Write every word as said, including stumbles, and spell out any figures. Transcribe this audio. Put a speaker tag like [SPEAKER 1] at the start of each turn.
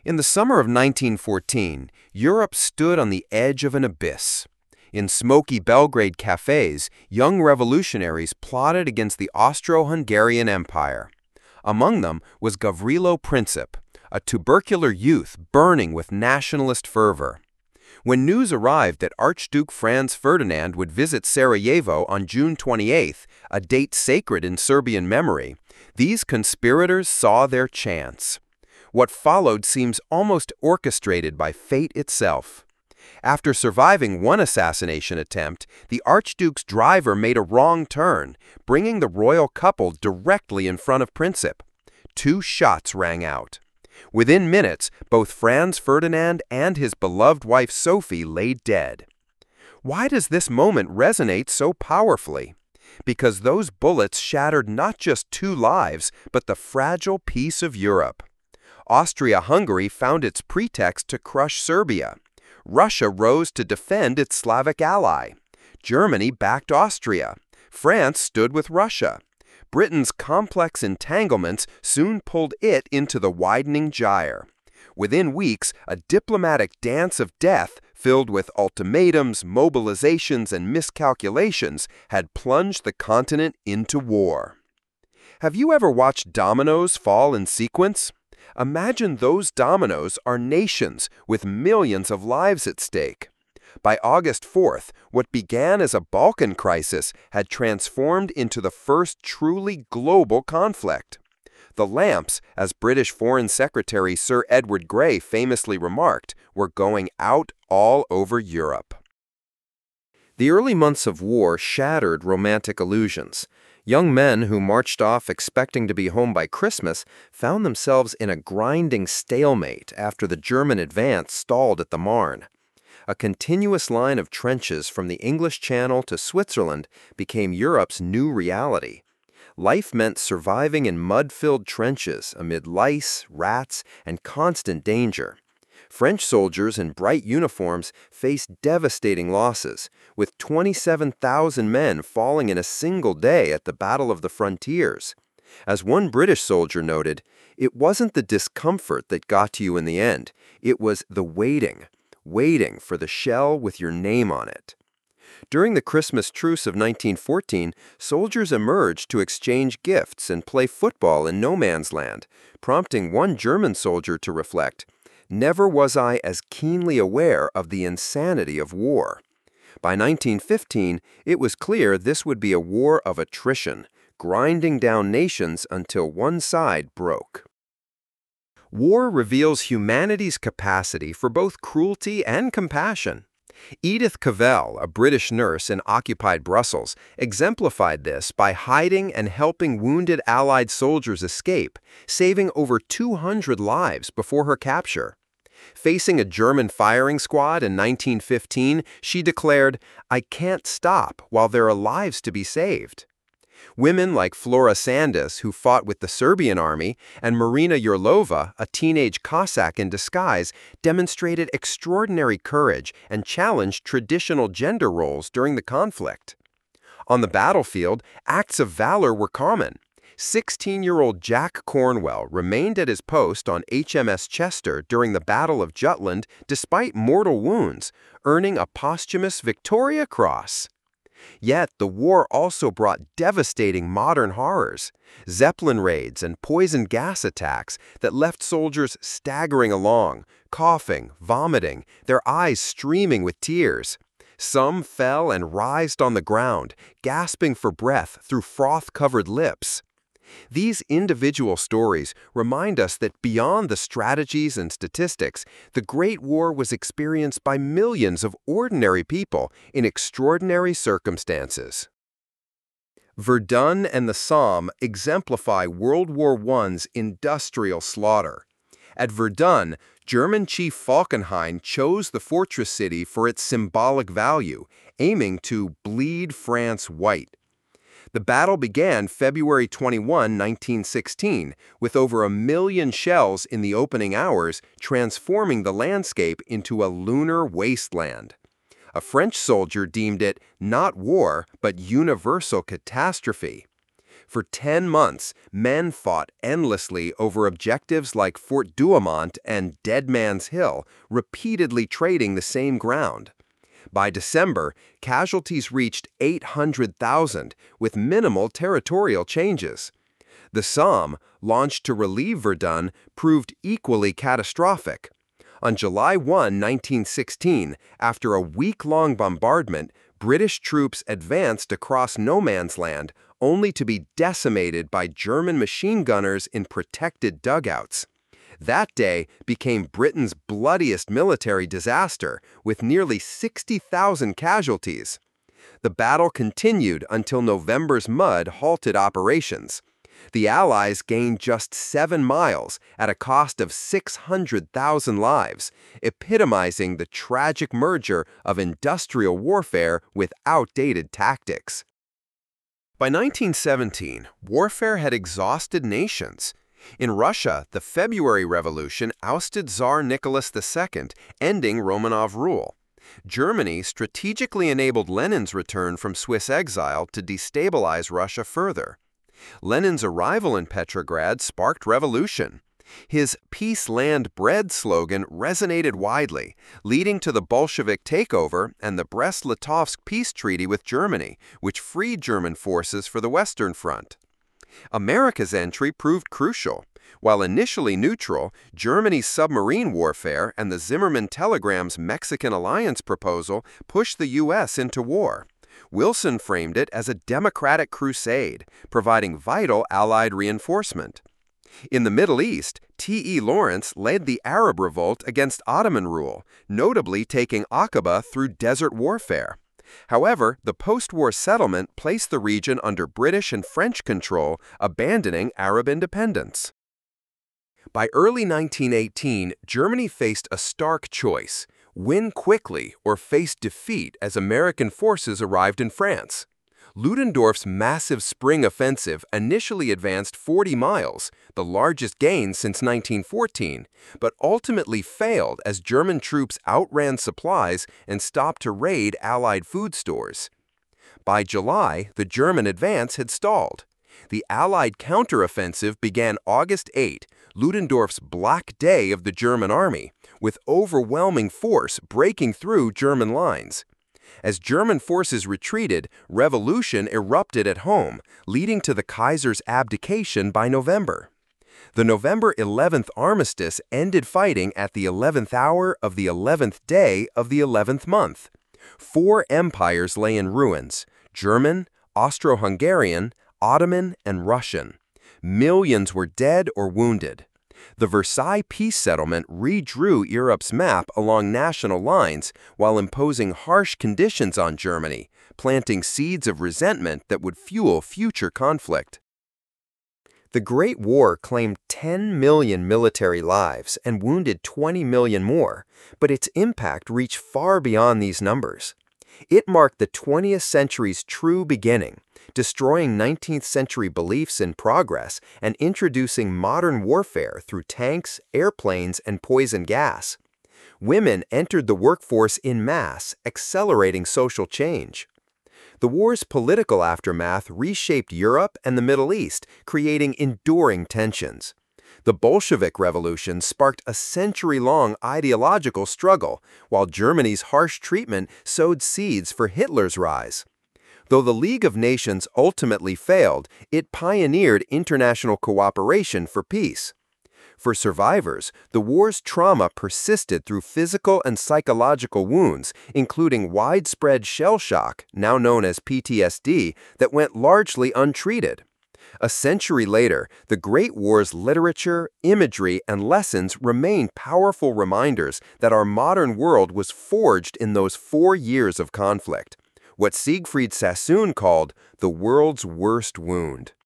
[SPEAKER 1] In the summer of nineteen fourteen, Europe stood on the edge of an abyss. In smoky Belgrade cafes, young revolutionaries plotted against the Austro-Hungarian Empire. Among them was Gavrilo Princip, a tubercular youth burning with nationalist fervor. When news arrived that Archduke Franz Ferdinand would visit Sarajevo on June twenty-eighth, a date sacred in Serbian memory, these conspirators saw their chance. What followed seems almost orchestrated by fate itself. After surviving one assassination attempt, the Archduke's driver made a wrong turn, bringing the royal couple directly in front of Princip. Two shots rang out. Within minutes, both Franz Ferdinand and his beloved wife Sophie lay dead. Why does this moment resonate so powerfully? Because those bullets shattered not just two lives, but the fragile peace of Europe. Austria-Hungary found its pretext to crush Serbia. Russia rose to defend its Slavic ally. Germany backed Austria. France stood with Russia. Britain's complex entanglements soon pulled it into the widening gyre. Within weeks, a diplomatic dance of death filled with ultimatums, mobilizations, and miscalculations had plunged the continent into war. Have you ever watched dominoes fall in sequence? Imagine those dominoes are nations with millions of lives at stake. By August fourth, what began as a Balkan crisis had transformed into the first truly global conflict. The lamps, as British Foreign Secretary Sir Edward Grey famously remarked, were going out all over Europe. The early months of war shattered romantic illusions. Young men who marched off expecting to be home by Christmas found themselves in a grinding stalemate after the German advance stalled at the Marne. A continuous line of trenches from the English Channel to Switzerland became Europe's new reality. Life meant surviving in mud-filled trenches amid lice, rats, and constant danger. French soldiers in bright uniforms faced devastating losses, with twenty-seven thousand men falling in a single day at the Battle of the Frontiers. As one British soldier noted, "It wasn't the discomfort that got to you in the end, it was the waiting, waiting for the shell with your name on it." During the Christmas truce of nineteen fourteen, soldiers emerged to exchange gifts and play football in no man's land, prompting one German soldier to reflect, "Never was I as keenly aware of the insanity of war." By nineteen fifteen, it was clear this would be a war of attrition, grinding down nations until one side broke. War reveals humanity's capacity for both cruelty and compassion. Edith Cavell, a British nurse in occupied Brussels, exemplified this by hiding and helping wounded Allied soldiers escape, saving over two hundred lives before her capture. Facing a German firing squad in nineteen fifteen, she declared, "I can't stop while there are lives to be saved." Women like Flora Sandis, who fought with the Serbian army, and Marina Yurlova, a teenage Cossack in disguise, demonstrated extraordinary courage and challenged traditional gender roles during the conflict. On the battlefield, acts of valor were common. sixteen-year-old Jack Cornwell remained at his post on H M S Chester during the Battle of Jutland despite mortal wounds, earning a posthumous Victoria Cross. Yet the war also brought devastating modern horrors, Zeppelin raids and poison gas attacks that left soldiers staggering along, coughing, vomiting, their eyes streaming with tears. Some fell and writhed on the ground, gasping for breath through froth-covered lips. These individual stories remind us that beyond the strategies and statistics, the Great War was experienced by millions of ordinary people in extraordinary circumstances. Verdun and the Somme exemplify World War One's industrial slaughter. At Verdun, German Chief Falkenhayn chose the fortress city for its symbolic value, aiming to bleed France white. The battle began February twenty-first, nineteen sixteen, with over a million shells in the opening hours, transforming the landscape into a lunar wasteland. A French soldier deemed it not war, but universal catastrophe. For ten months, men fought endlessly over objectives like Fort Douaumont and Dead Man's Hill, repeatedly trading the same ground. By December, casualties reached eight hundred thousand, with minimal territorial changes. The Somme, launched to relieve Verdun, proved equally catastrophic. On July first, nineteen sixteen, after a week-long bombardment, British troops advanced across no man's land, only to be decimated by German machine gunners in protected dugouts. That day became Britain's bloodiest military disaster, with nearly sixty thousand casualties. The battle continued until November's mud halted operations. The Allies gained just seven miles at a cost of six hundred thousand lives, epitomizing the tragic merger of industrial warfare with outdated tactics. By nineteen seventeen, warfare had exhausted nations. In Russia, the February Revolution ousted Tsar Nicholas the Second, ending Romanov rule. Germany strategically enabled Lenin's return from Swiss exile to destabilize Russia further. Lenin's arrival in Petrograd sparked revolution. His "Peace, Land, Bread" slogan resonated widely, leading to the Bolshevik takeover and the Brest-Litovsk peace treaty with Germany, which freed German forces for the Western Front. America's entry proved crucial. While initially neutral, Germany's submarine warfare and the Zimmermann telegram's Mexican alliance proposal pushed the U S into war. Wilson framed it as a democratic crusade, providing vital Allied reinforcement. In the Middle East, T E Lawrence led the Arab revolt against Ottoman rule, notably taking Aqaba through desert warfare. However, the post-war settlement placed the region under British and French control, abandoning Arab independence. By early nineteen eighteen, Germany faced a stark choice: win quickly or face defeat as American forces arrived in France. Ludendorff's massive spring offensive initially advanced forty miles, the largest gain since nineteen fourteen, but ultimately failed as German troops outran supplies and stopped to raid Allied food stores. By July, the German advance had stalled. The Allied counteroffensive began August eighth, Ludendorff's Black Day of the German army, with overwhelming force breaking through German lines. As German forces retreated, revolution erupted at home, leading to the Kaiser's abdication by November. The November eleventh armistice ended fighting at the eleventh hour of the eleventh day of the eleventh month. Four empires lay in ruins: German, Austro-Hungarian, Ottoman, and Russian. Millions were dead or wounded. The Versailles peace settlement redrew Europe's map along national lines while imposing harsh conditions on Germany, planting seeds of resentment that would fuel future conflict. The Great War claimed ten million military lives and wounded twenty million more, but its impact reached far beyond these numbers. It marked the twentieth century's true beginning, destroying nineteenth century beliefs in progress and introducing modern warfare through tanks, airplanes, and poison gas. Women entered the workforce en masse, accelerating social change. The war's political aftermath reshaped Europe and the Middle East, creating enduring tensions. The Bolshevik Revolution sparked a century-long ideological struggle, while Germany's harsh treatment sowed seeds for Hitler's rise. Though the League of Nations ultimately failed, it pioneered international cooperation for peace. For survivors, the war's trauma persisted through physical and psychological wounds, including widespread shell shock, now known as P T S D, that went largely untreated. A century later, the Great War's literature, imagery, and lessons remain powerful reminders that our modern world was forged in those four years of conflict, what Siegfried Sassoon called the world's worst wound.